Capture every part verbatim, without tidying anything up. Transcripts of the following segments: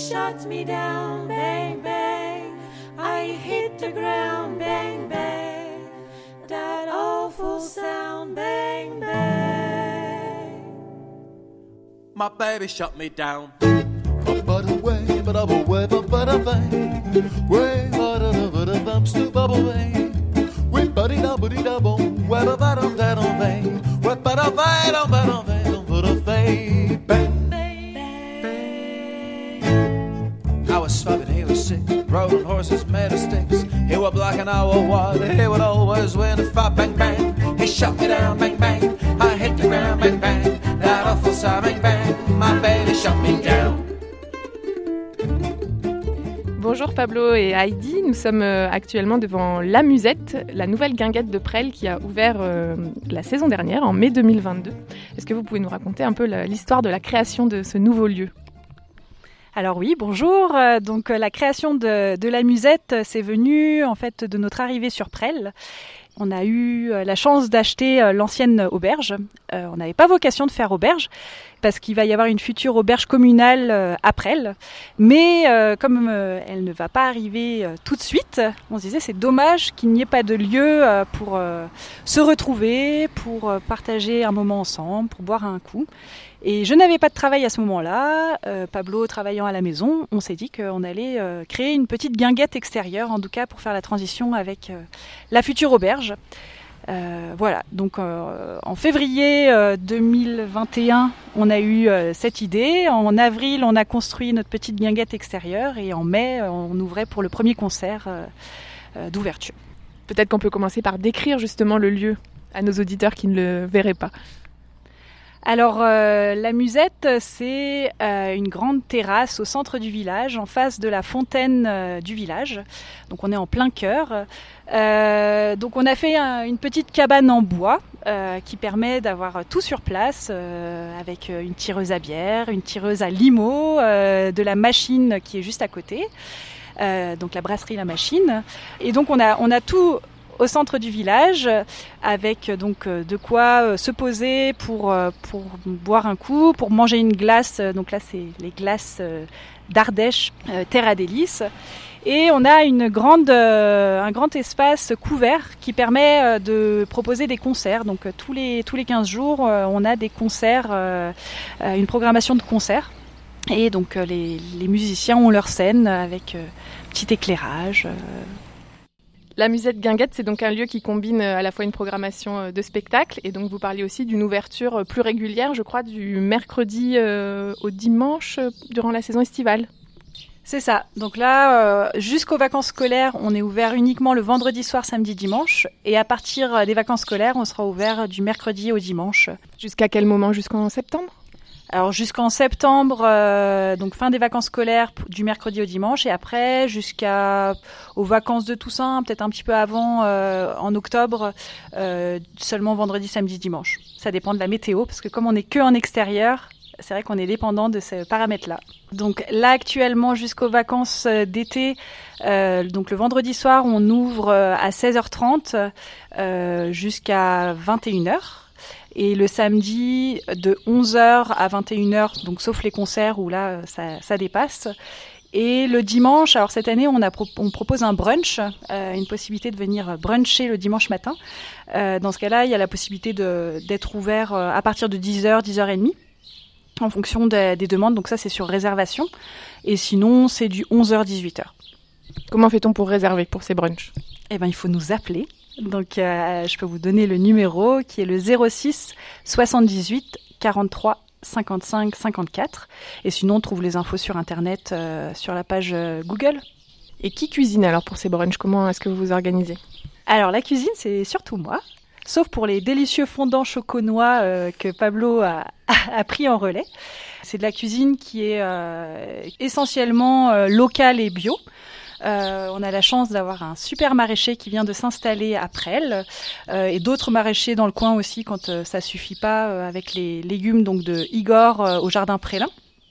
shot me down, bang, bang. I hit the ground, bang, bang. That awful sound, bang, bang. My baby shot me down. But away, but away, but but away, way, but but but bumps to bubble way. We buddy da buddy da bum, way but but um that um way, way but away, don't but away, don't but away, bang. I was smoking, he was sick, rode on horses made of sticks. He was black and I was white, he would always win a fight, bang bang. He shot me down, bang bang. I hit the ground, bang bang. That awful sound, bang bang. My baby shot me down. Bonjour Pablo et Heidi, nous sommes actuellement devant La Musette, la nouvelle guinguette de Presles qui a ouvert euh, la saison dernière, en mai deux mille vingt-deux. Est-ce que vous pouvez nous raconter un peu la, l'histoire de la création de ce nouveau lieu ? Alors oui, bonjour. Euh, donc euh, la création de, de La Musette, c'est venu en fait de notre arrivée sur Presles. On a eu euh, la chance d'acheter euh, l'ancienne auberge. Euh, on n'avait pas vocation de faire auberge parce qu'il va y avoir une future auberge communale euh, à Presles. Mais euh, comme euh, elle ne va pas arriver euh, tout de suite, on se disait c'est dommage qu'il n'y ait pas de lieu euh, pour euh, se retrouver, pour euh, partager un moment ensemble, pour boire un coup. Et je n'avais pas de travail à ce moment-là, euh, Pablo travaillant à la maison, on s'est dit qu'on allait euh, créer une petite guinguette extérieure, en tout cas pour faire la transition avec euh, la future auberge. Euh, voilà, donc euh, en février euh, deux mille vingt et un, on a eu euh, cette idée. En avril, on a construit notre petite guinguette extérieure et en mai, on ouvrait pour le premier concert euh, euh, d'ouverture. Peut-être qu'on peut commencer par décrire justement le lieu à nos auditeurs qui ne le verraient pas. Alors, euh, La Musette, c'est euh, une grande terrasse au centre du village, en face de la fontaine euh, du village. Donc, on est en plein cœur. Euh, donc, on a fait un, une petite cabane en bois euh, qui permet d'avoir tout sur place, euh, avec une tireuse à bière, une tireuse à limo, euh, de la machine qui est juste à côté. Euh, donc, la brasserie La Machine. Et donc, on a, on a tout au centre du village, avec donc de quoi se poser pour, pour boire un coup, pour manger une glace. Donc là, c'est les glaces d'Ardèche, Terre à délices. Et on a une grande, un grand espace couvert qui permet de proposer des concerts. Donc tous les, tous les quinze jours, on a des concerts, une programmation de concerts. Et donc les, les musiciens ont leur scène avec petit éclairage. La Musette Guinguette, c'est donc un lieu qui combine à la fois une programmation de spectacle et donc vous parliez aussi d'une ouverture plus régulière, je crois, du mercredi euh, au dimanche durant la saison estivale. C'est ça. Donc là, euh, jusqu'aux vacances scolaires, on est ouvert uniquement le vendredi soir, samedi, dimanche. Et à partir des vacances scolaires, on sera ouvert du mercredi au dimanche. Jusqu'à quel moment ? Jusqu'en septembre ? Alors jusqu'en septembre, euh, donc fin des vacances scolaires du mercredi au dimanche, et après jusqu'à aux vacances de Toussaint, peut-être un petit peu avant, euh, en octobre, euh, seulement vendredi, samedi, dimanche. Ça dépend de la météo, parce que comme on n'est que en extérieur, c'est vrai qu'on est dépendant de ces paramètres-là. Donc là actuellement jusqu'aux vacances d'été, euh, donc le vendredi soir, on ouvre à seize heures trente euh, jusqu'à vingt et une heures. Et le samedi, de onze heures à vingt et une heures, donc sauf les concerts où là, ça, ça dépasse. Et le dimanche, alors cette année, on, a, on propose un brunch, euh, une possibilité de venir bruncher le dimanche matin. Euh, dans ce cas-là, il y a la possibilité de, d'être ouvert à partir de dix heures, dix heures trente, en fonction des, des demandes. Donc ça, c'est sur réservation. Et sinon, c'est du onze heures, dix-huit heures. Comment fait-on pour réserver pour ces brunchs ? Eh ben, il faut nous appeler. Donc, euh, je peux vous donner le numéro qui est le zéro six soixante-dix-huit quarante-trois cinquante-cinq cinquante-quatre. Et sinon, on trouve les infos sur Internet, euh, sur la page euh, Google. Et qui cuisine alors pour ces brunchs ? Comment est-ce que vous vous organisez ? Alors, la cuisine, c'est surtout moi. Sauf pour les délicieux fondants choco-noix euh, que Pablo a, a, a pris en relais. C'est de la cuisine qui est euh, essentiellement euh, locale et bio. Euh, on a la chance d'avoir un super maraîcher qui vient de s'installer à Presles euh, et d'autres maraîchers dans le coin aussi quand euh, ça suffit pas euh, avec les légumes donc de Igor euh, au jardin Prélin.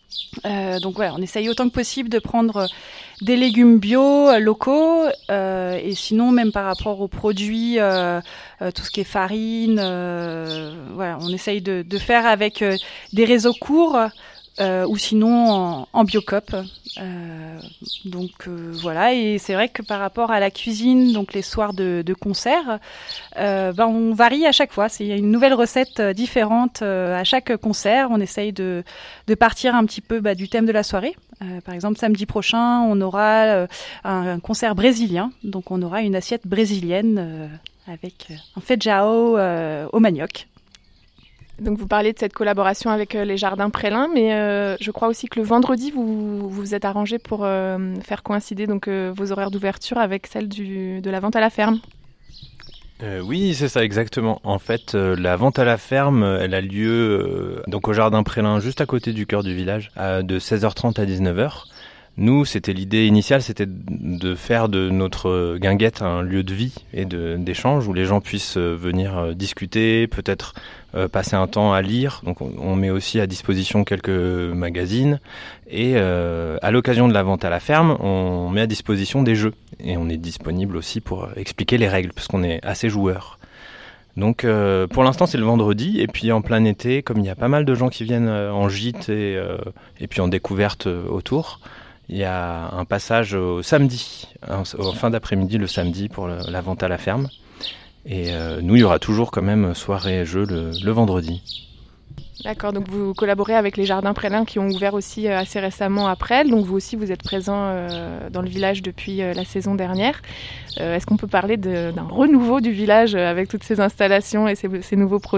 Euh, donc voilà, on essaye autant que possible de prendre des légumes bio, euh, locaux euh, et sinon même par rapport aux produits, euh, euh, tout ce qui est farine, euh, voilà, on essaye de, de faire avec euh, des réseaux courts. euh, ou sinon en, en biocop. Euh, donc euh, voilà, et c'est vrai que par rapport à la cuisine, donc les soirs de, de concert, euh, ben on varie à chaque fois. C'est une nouvelle recette différente euh, à chaque concert. On essaye de, de partir un petit peu bah, du thème de la soirée. Euh, par exemple, samedi prochain, on aura euh, un, un concert brésilien, donc on aura une assiette brésilienne euh, avec un feijão euh, au manioc. Donc vous parlez de cette collaboration avec euh, les Jardins Prélin, mais euh, je crois aussi que le vendredi, vous vous êtes arrangé pour euh, faire coïncider donc, euh, vos horaires d'ouverture avec celles du, de la vente à la ferme. Euh, oui, c'est ça exactement. En fait, euh, la vente à la ferme, elle a lieu euh, donc au Jardin Prélin, juste à côté du cœur du village, euh, de seize heures trente à dix-neuf heures. Nous, c'était l'idée initiale, c'était de faire de notre guinguette un lieu de vie et de, d'échange où les gens puissent venir discuter, peut-être euh, passer un temps à lire. Donc, on, on met aussi à disposition quelques magazines et euh, à l'occasion de la vente à la ferme, on met à disposition des jeux et on est disponible aussi pour expliquer les règles parce qu'on est assez joueurs. Donc euh, pour l'instant c'est le vendredi et puis en plein été, comme il y a pas mal de gens qui viennent euh, en gîte et, euh, et puis en découverte euh, autour. Il y a un passage au samedi, en fin d'après-midi le samedi pour le, la vente à la ferme. Et euh, nous, il y aura toujours quand même soirée et jeux le, le vendredi. D'accord, donc vous collaborez avec les Jardins Prélin qui ont ouvert aussi assez récemment à Presles. Donc vous aussi, vous êtes présent euh, dans le village depuis euh, la saison dernière. Euh, est-ce qu'on peut parler de, d'un renouveau du village avec toutes ces installations et ces, ces nouveaux projets ?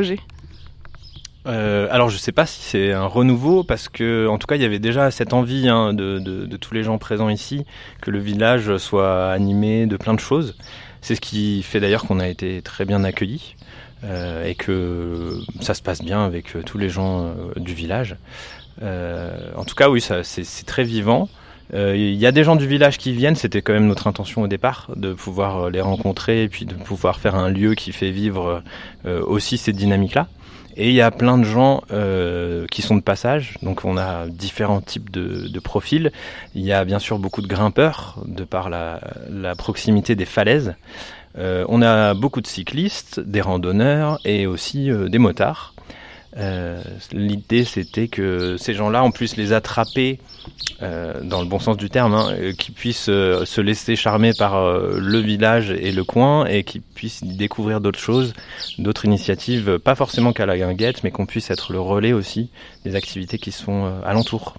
Euh, alors je sais pas si c'est un renouveau parce que en tout cas il y avait déjà cette envie hein, de, de, de tous les gens présents ici que le village soit animé de plein de choses. C'est ce qui fait d'ailleurs qu'on a été très bien accueillis euh, et que ça se passe bien avec euh, tous les gens euh, du village. Euh, en tout cas oui, ça, c'est, c'est très vivant. Il euh, y a des gens du village qui viennent, c'était quand même notre intention au départ, de pouvoir les rencontrer et puis de pouvoir faire un lieu qui fait vivre euh, aussi cette dynamique-là. Et il y a plein de gens euh, qui sont de passage, donc on a différents types de, de profils. Il y a bien sûr beaucoup de grimpeurs, de par la, la proximité des falaises. Euh, on a beaucoup de cyclistes, des randonneurs et aussi euh, des motards. Euh, l'idée c'était que ces gens-là on puisse les attraper euh, dans le bon sens du terme, hein, qu'ils puissent euh, se laisser charmer par euh, le village et le coin et qu'ils puissent découvrir d'autres choses, d'autres initiatives, pas forcément qu'à la guinguette mais qu'on puisse être le relais aussi des activités qui se font euh, alentour.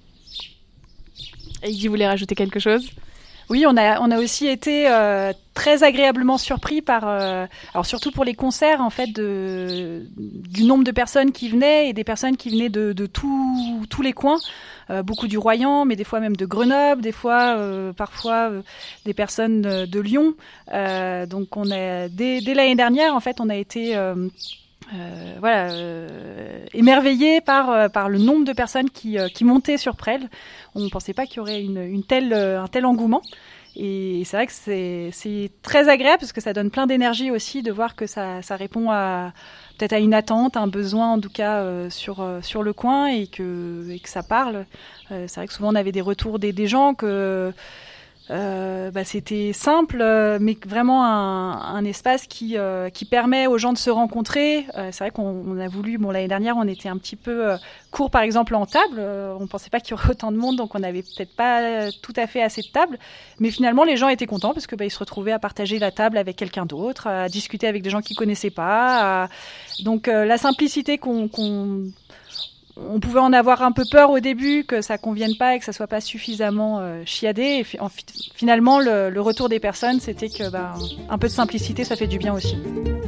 Et Guy voulait rajouter quelque chose ? Oui, on a on a aussi été euh, très agréablement surpris par, euh, alors surtout pour les concerts en fait, de du nombre de personnes qui venaient et des personnes qui venaient de de tous tous les coins, euh, beaucoup du Royan, mais des fois même de Grenoble, des fois euh, parfois euh, des personnes de, de Lyon. Euh, donc on a dès dès l'année dernière en fait, on a été euh, Euh, voilà, euh, émerveillé par euh, par le nombre de personnes qui euh, qui montaient sur Presles. On ne pensait pas qu'il y aurait une une telle euh, un tel engouement. Et c'est vrai que c'est c'est très agréable parce que ça donne plein d'énergie aussi de voir que ça ça répond à peut-être à une attente, un besoin en tout cas euh, sur euh, sur le coin et que et que ça parle. Euh, c'est vrai que souvent on avait des retours des des gens que Euh, bah, c'était simple, euh, mais vraiment un, un espace qui euh, qui permet aux gens de se rencontrer. Euh, c'est vrai qu'on on a voulu, bon l'année dernière on était un petit peu euh, court par exemple en table. Euh, on pensait pas qu'il y aurait autant de monde, donc on n'avait peut-être pas euh, tout à fait assez de tables. Mais finalement les gens étaient contents parce que bah, ils se retrouvaient à partager la table avec quelqu'un d'autre, à discuter avec des gens qu'ils connaissaient pas. À... Donc euh, la simplicité qu'on, qu'on on pouvait en avoir un peu peur au début, que ça convienne pas et que ça soit pas suffisamment euh, chiadé. Et fi- en, finalement, le, le retour des personnes, c'était que bah, un peu de simplicité, ça fait du bien aussi.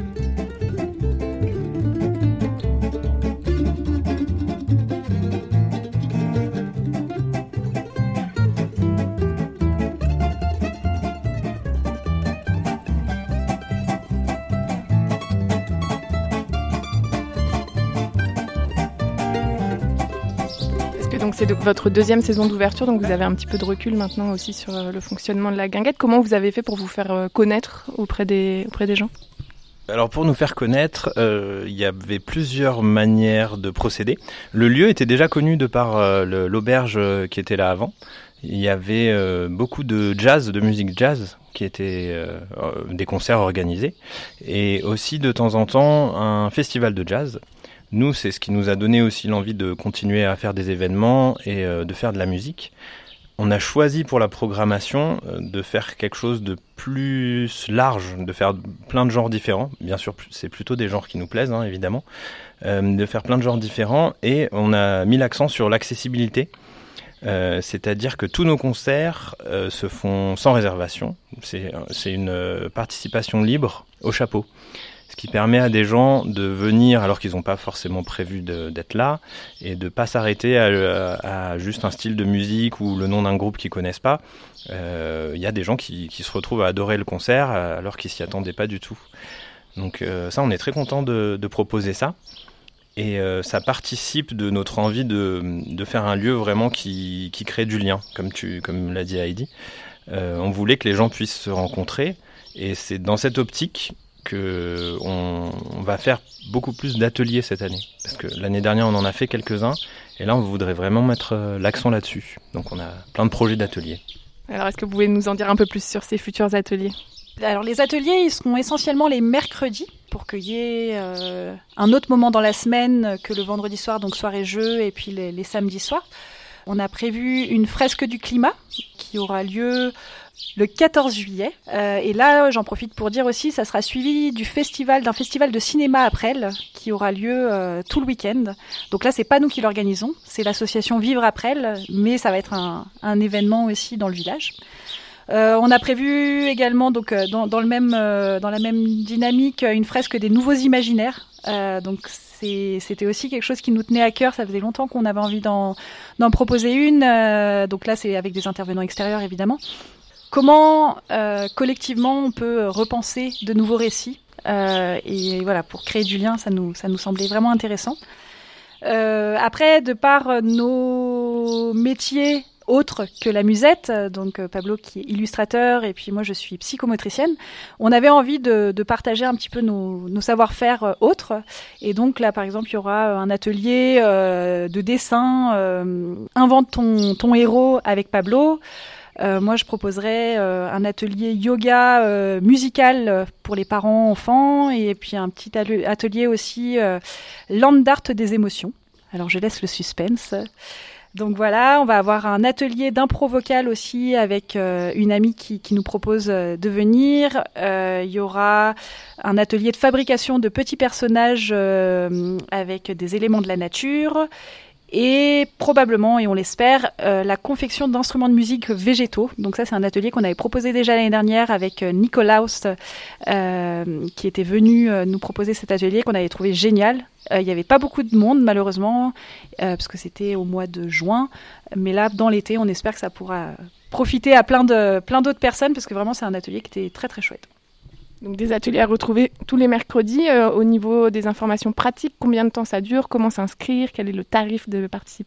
Donc c'est de, votre deuxième saison d'ouverture, donc vous avez un petit peu de recul maintenant aussi sur euh, le fonctionnement de la guinguette. Comment vous avez fait pour vous faire euh, connaître auprès des, auprès des gens ? Alors pour nous faire connaître, euh, il y avait plusieurs manières de procéder. Le lieu était déjà connu de par euh, le, l'auberge qui était là avant. Il y avait euh, beaucoup de jazz, de musique jazz, qui étaient euh, des concerts organisés, et aussi de temps en temps un festival de jazz. Nous, c'est ce qui nous a donné aussi l'envie de continuer à faire des événements et euh, de faire de la musique. On a choisi pour la programmation euh, de faire quelque chose de plus large, de faire plein de genres différents. Bien sûr, c'est plutôt des genres qui nous plaisent, hein, évidemment. Euh, de faire plein de genres différents et on a mis l'accent sur l'accessibilité. Euh, c'est-à-dire que tous nos concerts euh, se font sans réservation. C'est, c'est une euh, participation libre au chapeau. Ce qui permet à des gens de venir alors qu'ils n'ont pas forcément prévu de, d'être là et de ne pas s'arrêter à, à, à juste un style de musique ou le nom d'un groupe qu'ils ne connaissent pas. Il euh, y a des gens qui, qui se retrouvent à adorer le concert alors qu'ils ne s'y attendaient pas du tout. Donc euh, ça, on est très content de, de proposer ça. Et euh, ça participe de notre envie de, de faire un lieu vraiment qui, qui crée du lien, comme, tu, comme l'a dit Heidi. Euh, on voulait que les gens puissent se rencontrer et c'est dans cette optique qu'on on va faire beaucoup plus d'ateliers cette année. Parce que l'année dernière, on en a fait quelques-uns et là, on voudrait vraiment mettre l'accent là-dessus. Donc on a plein de projets d'ateliers. Alors, est-ce que vous pouvez nous en dire un peu plus sur ces futurs ateliers ? Alors les ateliers, ils seront essentiellement les mercredis pour qu'il y ait euh, un autre moment dans la semaine que le vendredi soir, donc soirée jeux, et puis les, les samedis soirs. On a prévu une fresque du climat qui aura lieu le quatorze juillet. Euh, et là, j'en profite pour dire aussi, ça sera suivi du festival, d'un festival de cinéma à Presles qui aura lieu euh, tout le week-end. Donc là, c'est pas nous qui l'organisons, c'est l'association Vivre à Presles, mais ça va être un, un événement aussi dans le village. Euh, on a prévu également, donc euh, dans, dans le même, euh, dans la même dynamique, une fresque des nouveaux imaginaires. Euh, donc c'est, c'était aussi quelque chose qui nous tenait à cœur. Ça faisait longtemps qu'on avait envie d'en, d'en proposer une. Euh, donc là, c'est avec des intervenants extérieurs, évidemment. Comment euh, collectivement on peut repenser de nouveaux récits euh, et voilà, pour créer du lien, ça nous, ça nous semblait vraiment intéressant. Euh, après, de par nos métiers autre que la musette, donc Pablo qui est illustrateur et puis moi je suis psychomotricienne, on avait envie de, de partager un petit peu nos, nos savoir-faire autres. Et donc là par exemple il y aura un atelier euh, de dessin, euh, invente ton, ton héros avec Pablo. Euh, moi je proposerais euh, un atelier yoga euh, musical pour les parents enfants et puis un petit atelier aussi euh, land art des émotions. Alors je laisse le suspense. Donc voilà, on va avoir un atelier d'impro vocal aussi avec euh, une amie qui, qui nous propose euh, de venir. Euh, il y aura un atelier de fabrication de petits personnages euh, avec des éléments de la nature. Et probablement, et on l'espère, euh, la confection d'instruments de musique végétaux. Donc ça, c'est un atelier qu'on avait proposé déjà l'année dernière avec euh, Nikolaus, euh, qui était venu euh, nous proposer cet atelier, qu'on avait trouvé génial. Euh, il n'y avait pas beaucoup de monde, malheureusement, euh, parce que c'était au mois de juin. Mais là, dans l'été, on espère que ça pourra profiter à plein, de, plein d'autres personnes, parce que vraiment, c'est un atelier qui était très, très chouette. Donc des ateliers à retrouver tous les mercredis. Euh, au niveau des informations pratiques, combien de temps ça dure ? Comment s'inscrire ? Quel est le tarif de participation ?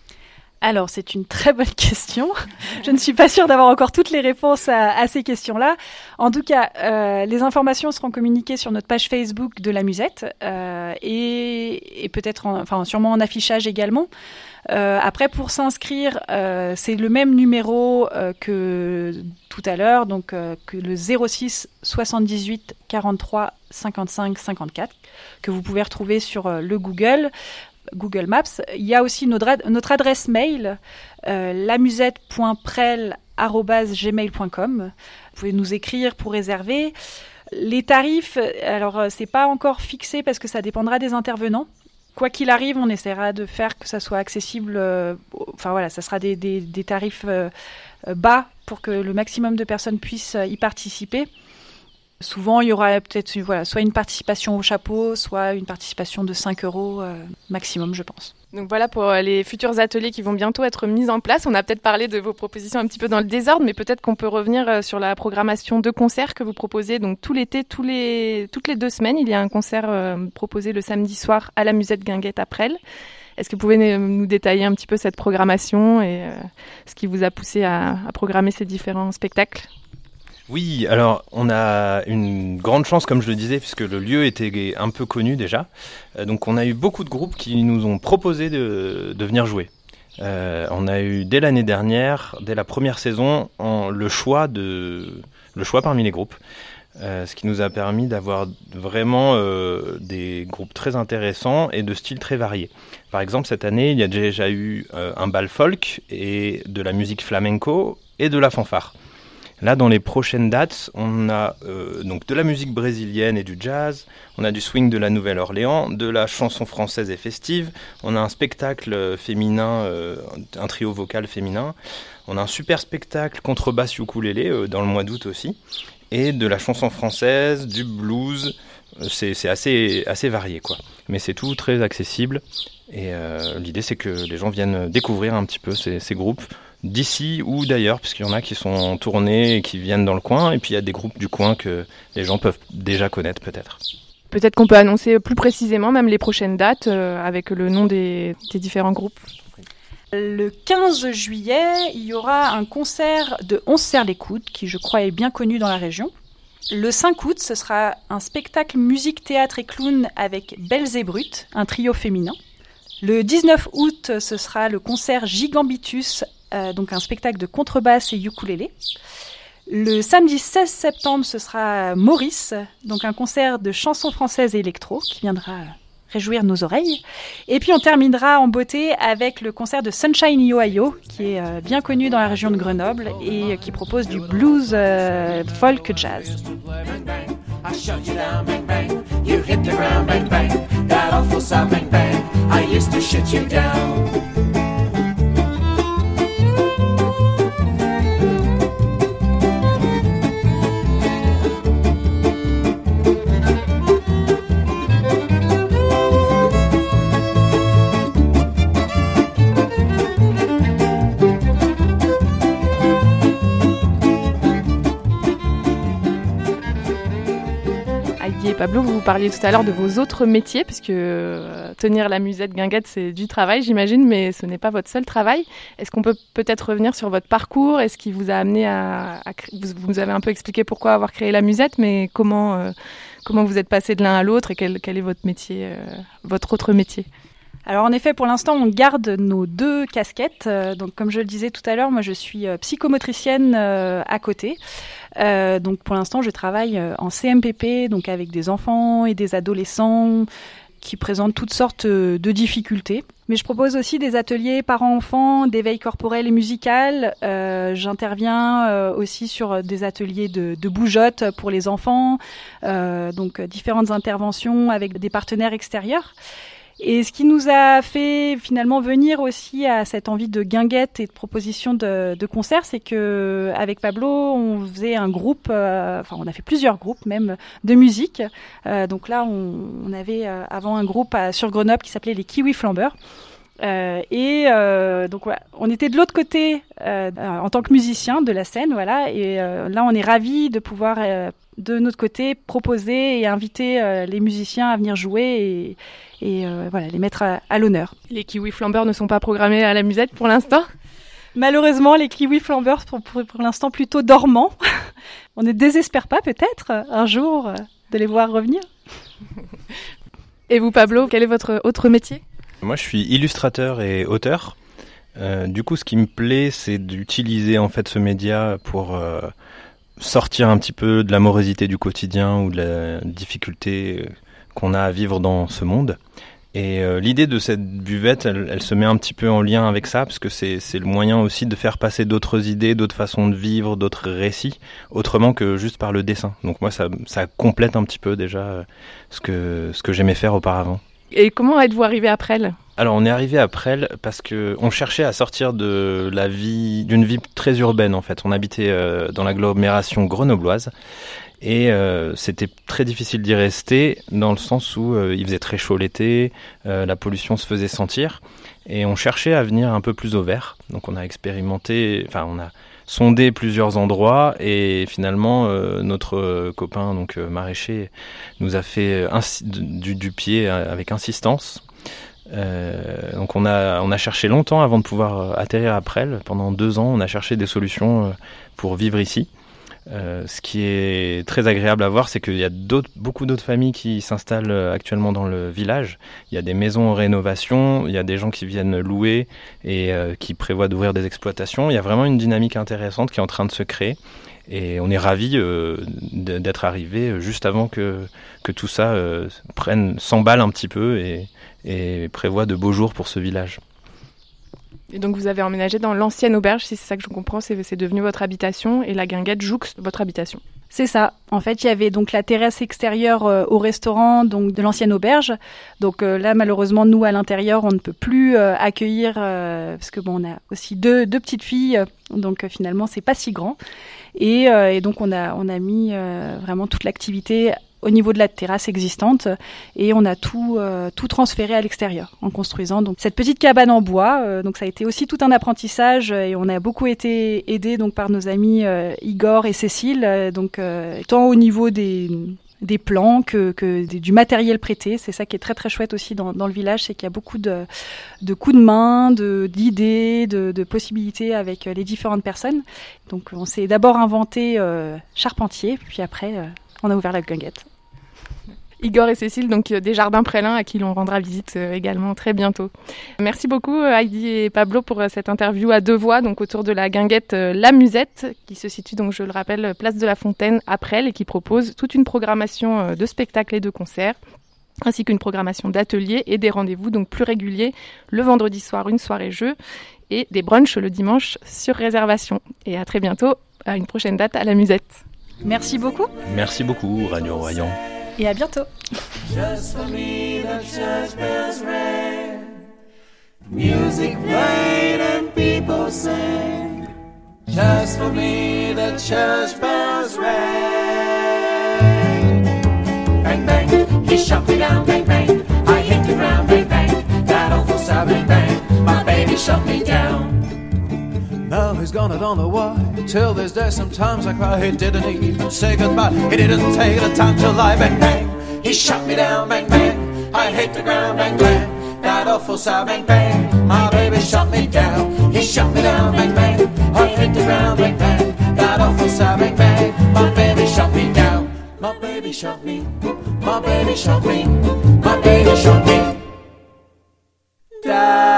Alors, c'est une très bonne question. Je ne suis pas sûre d'avoir encore toutes les réponses à, à ces questions-là. En tout cas, euh, les informations seront communiquées sur notre page Facebook de la Musette euh, et, et peut-être, en, enfin, sûrement en affichage également. Euh, après, pour s'inscrire, euh, c'est le même numéro euh, que tout à l'heure, donc euh, que le zéro six soixante-dix-huit quarante-trois cinquante-cinq cinquante-quatre, que vous pouvez retrouver sur euh, le Google. Google Maps. Il y a aussi notre, ad- notre adresse mail, euh, lamusette point prel arobase gmail point com. Vous pouvez nous écrire pour réserver. Les tarifs, alors c'est pas encore fixé parce que ça dépendra des intervenants. Quoi qu'il arrive, on essaiera de faire que ça soit accessible. Euh, enfin voilà, ça sera des, des, des tarifs euh, bas pour que le maximum de personnes puissent y participer. Souvent, il y aura peut-être voilà, soit une participation au chapeau, soit une participation de cinq euros euh, maximum, je pense. Donc voilà pour les futurs ateliers qui vont bientôt être mis en place. On a peut-être parlé de vos propositions un petit peu dans le désordre, mais peut-être qu'on peut revenir sur la programmation de concerts que vous proposez. Donc tout l'été, tous les, toutes les deux semaines, il y a un concert euh, proposé le samedi soir à la Musette Guinguette à Presles. Est-ce que vous pouvez nous détailler un petit peu cette programmation et euh, ce qui vous a poussé à, à programmer ces différents spectacles ? Oui, alors on a une grande chance, comme je le disais, puisque le lieu était un peu connu déjà. Euh, donc on a eu beaucoup de groupes qui nous ont proposé de, de venir jouer. Euh, on a eu dès l'année dernière, dès la première saison, en, le choix de le choix parmi les groupes. Euh, ce qui nous a permis d'avoir vraiment euh, des groupes très intéressants et de styles très variés. Par exemple, cette année, il y a déjà eu euh, un bal folk et de la musique flamenco et de la fanfare. Là, dans les prochaines dates, on a euh, donc de la musique brésilienne et du jazz, on a du swing de la Nouvelle-Orléans, de la chanson française et festive, on a un spectacle féminin, euh, un trio vocal féminin, on a un super spectacle contrebasse ukulélé euh, dans le mois d'août aussi, et de la chanson française, du blues, c'est, c'est assez, assez varié, quoi. Mais c'est tout très accessible, et euh, l'idée c'est que les gens viennent découvrir un petit peu ces, ces groupes, d'ici ou d'ailleurs, puisqu'il y en a qui sont en tournée et qui viennent dans le coin, et puis il y a des groupes du coin que les gens peuvent déjà connaître peut-être. Peut-être qu'on peut annoncer plus précisément même les prochaines dates euh, avec le nom des, des différents groupes. Le quinze juillet, il y aura un concert de On se serre les coudes, qui je crois est bien connu dans la région. Le cinq août, ce sera un spectacle musique, théâtre et clown avec Belles et Brutes, un trio féminin. Le dix-neuf août, ce sera le concert Gigambitus, euh, donc un spectacle de contrebasse et ukulélé. Le samedi seize septembre, ce sera Maurice, donc un concert de chansons françaises et électro qui viendra réjouir nos oreilles. Et puis on terminera en beauté avec le concert de Sunshine Ohio, qui est euh, bien connu dans la région de Grenoble et euh, qui propose du blues euh, folk jazz. I shut you down, bang bang. You hit the ground, bang bang. That awful sound, bang bang. I used to shut you down. Pablo, vous parliez tout à l'heure de vos autres métiers, puisque euh, tenir la musette guinguette, c'est du travail, j'imagine, mais ce n'est pas votre seul travail. Est-ce qu'on peut peut-être revenir sur votre parcours? Est-ce qui vous a amené à... à vous, vous nous avez un peu expliqué pourquoi avoir créé la musette, mais comment, euh, comment vous êtes passé de l'un à l'autre et quel, quel est votre métier, euh, votre autre métier? Alors en effet, pour l'instant, on garde nos deux casquettes. Euh, donc comme je le disais tout à l'heure, moi je suis euh, psychomotricienne euh, à côté. Euh, donc pour l'instant, je travaille euh, en C M P P, donc avec des enfants et des adolescents qui présentent toutes sortes euh, de difficultés. Mais je propose aussi des ateliers parents-enfants, d'éveil corporel et musical. Euh, j'interviens euh, aussi sur des ateliers de, de bougeotte pour les enfants, euh, donc différentes interventions avec des partenaires extérieurs. Et ce qui nous a fait finalement venir aussi à cette envie de guinguette et de proposition de, de concert, c'est que avec Pablo, on faisait un groupe, euh, enfin on a fait plusieurs groupes même de musique. Euh, donc là, on, on avait euh, avant un groupe à, sur Grenoble qui s'appelait les Kiwi Flambeurs. Euh, et euh, donc voilà, on était de l'autre côté euh, en tant que musicien de la scène, voilà. Et euh, là, on est ravis de pouvoir euh, de notre côté proposer et inviter euh, les musiciens à venir jouer et, et euh, voilà, les mettre à, à l'honneur. Les Kiwi Flambeurs ne sont pas programmés à la musette pour l'instant? Malheureusement, les Kiwi Flambeurs sont pour, pour l'instant plutôt dormants. On ne désespère pas peut-être un jour euh, de les voir revenir. Et vous, Pablo, quel est votre autre métier? Moi, je suis illustrateur et auteur. Euh, du coup, ce qui me plaît, c'est d'utiliser en fait ce média pour euh, sortir un petit peu de la morosité du quotidien ou de la difficulté qu'on a à vivre dans ce monde. Et euh, l'idée de cette buvette, elle, elle se met un petit peu en lien avec ça, parce que c'est, c'est le moyen aussi de faire passer d'autres idées, d'autres façons de vivre, d'autres récits, autrement que juste par le dessin. Donc moi, ça, ça complète un petit peu déjà ce que, ce que j'aimais faire auparavant. Et comment êtes-vous arrivé à Presles? Alors on est arrivé à Presles parce que on cherchait à sortir de la vie, d'une vie très urbaine en fait. On habitait euh, dans l'agglomération grenobloise et euh, c'était très difficile d'y rester dans le sens où euh, il faisait très chaud l'été, euh, la pollution se faisait sentir et on cherchait à venir un peu plus au vert. Donc on a expérimenté, enfin on a sondé plusieurs endroits et finalement euh, notre euh, copain donc euh, maraîcher nous a fait insi- du, du pied euh, avec insistance. Euh, donc on a on a cherché longtemps avant de pouvoir atterrir à Presles. Pendant deux ans, on a cherché des solutions euh, pour vivre ici. Euh, ce qui est très agréable à voir, c'est qu'il y a d'autres, beaucoup d'autres familles qui s'installent actuellement dans le village. Il y a des maisons en rénovation, il y a des gens qui viennent louer et euh, qui prévoient d'ouvrir des exploitations. Il y a vraiment une dynamique intéressante qui est en train de se créer. Et on est ravis euh, d'être arrivés juste avant que, que tout ça euh, prenne, s'emballe un petit peu et, et prévoit de beaux jours pour ce village. Et donc vous avez emménagé dans l'ancienne auberge, si c'est ça que je comprends, c'est, c'est devenu votre habitation et la guinguette jouxte votre habitation. C'est ça. En fait, il y avait donc la terrasse extérieure euh, au restaurant donc de l'ancienne auberge. Donc euh, là, malheureusement, nous à l'intérieur, on ne peut plus euh, accueillir euh, parce que bon, on a aussi deux deux petites filles, euh, donc euh, finalement, c'est pas si grand. Et, euh, et donc on a on a mis euh, vraiment toute l'activité au niveau de la terrasse existante et on a tout euh, tout transféré à l'extérieur en construisant donc cette petite cabane en bois. Euh, donc ça a été aussi tout un apprentissage et on a beaucoup été aidés donc par nos amis euh, Igor et Cécile. Euh, donc euh, tant au niveau des des plans que, que des, du matériel prêté. C'est ça qui est très très chouette aussi dans, dans le village, c'est qu'il y a beaucoup de, de coups de main, de, d'idées, de, de possibilités avec les différentes personnes. Donc on s'est d'abord inventé euh, charpentier, puis après euh, on a ouvert la guinguette. Igor et Cécile, donc euh, des Jardins Prélin, à qui l'on rendra visite euh, également très bientôt. Merci beaucoup euh, Heidi et Pablo pour euh, cette interview à deux voix, donc autour de la guinguette euh, La Musette, qui se situe donc, je le rappelle, place de la Fontaine à Presles et qui propose toute une programmation euh, de spectacles et de concerts, ainsi qu'une programmation d'ateliers et des rendez-vous donc plus réguliers le vendredi soir, une soirée jeu et des brunchs le dimanche sur réservation. Et à très bientôt, à une prochaine date à La Musette. Merci beaucoup. Merci beaucoup Radio Royan. Et à bientôt. Just for me the church bells rang, music played and people sang. Just for me the church bells rang. Bang bang, he shot me down. Bang bang, I hit the ground. Bang bang, that awful sound. Bang bang, my baby shot me down. Now he's gone, I don't know why. Till this day sometimes I cry. He didn't even say goodbye. He didn't take the time to lie. Bang bang, he shot me down. Bang bang, I hit the ground. Bang bang, that awful sound. Bang bang, my baby shot me down. He shot me down. Bang bang, I hit the ground. Bang bang, that awful sound. Bang bang, my baby shot me down. My baby shot me. My baby shot me. My baby shot me down.